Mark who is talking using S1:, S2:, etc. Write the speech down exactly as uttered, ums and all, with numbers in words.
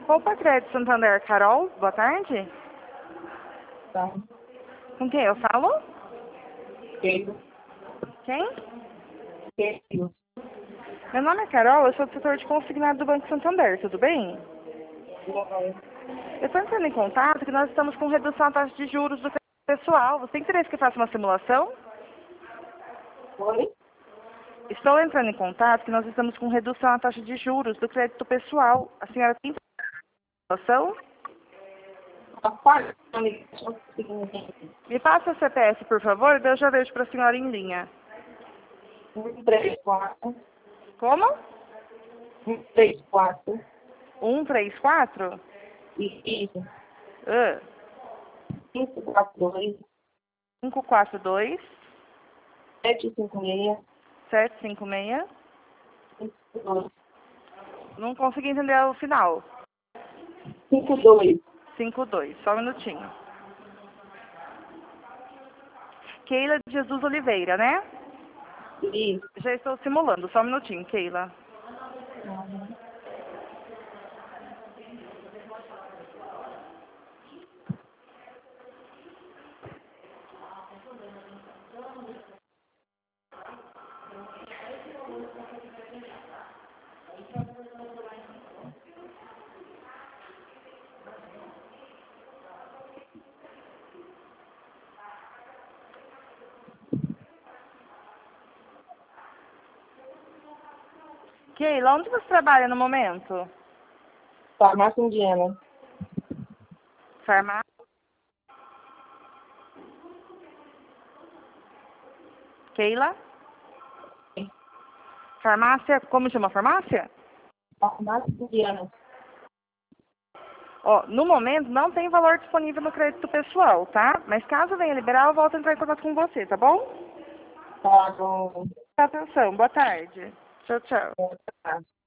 S1: Poupa Crédito Santander, Carol, boa tarde.
S2: Tá.
S1: Com quem eu falo?
S2: Keilo.
S1: Quem?
S2: Keilo.
S1: Meu nome é Carol, eu sou do setor de consignado do Banco Santander, tudo bem? Eu estou entrando em contato que nós estamos com redução na taxa de juros do pessoal. Você tem interesse que eu faça uma simulação?
S2: Oi?
S1: Estou entrando em contato que nós estamos com redução na taxa de juros do crédito pessoal. A senhora tem simulação?
S2: Rapaz,
S1: Me passa o C P F, por favor, daí eu já vejo para a senhora em linha.
S2: um, três, quatro.
S1: Como?
S2: um, três, quatro.
S1: um, três, quatro?
S2: Isso.
S1: Ah,
S2: cinco, quatro, dois.
S1: cinco, quatro, dois,
S2: sete, cinco, seis.
S1: sete, cinco, seis.
S2: cinco, dois.
S1: Não consegui entender o final.
S2: cinco, dois.
S1: cinco, dois, só um minutinho. Keila de Jesus Oliveira, né?
S2: Isso.
S1: Já estou simulando, só um minutinho, Keila.
S2: Uhum.
S1: Keila, onde você trabalha no momento?
S2: Farmácia Indiana.
S1: Farmácia? Keila? Farmácia, como chama a farmácia?
S2: Farmácia Indiana.
S1: Ó, no momento não tem valor disponível no crédito pessoal, tá? Mas caso venha liberar, eu volto a entrar em contato com você, tá bom?
S2: Tá bom.
S1: Atenção, boa tarde. Tchau, tchau.
S2: Tá.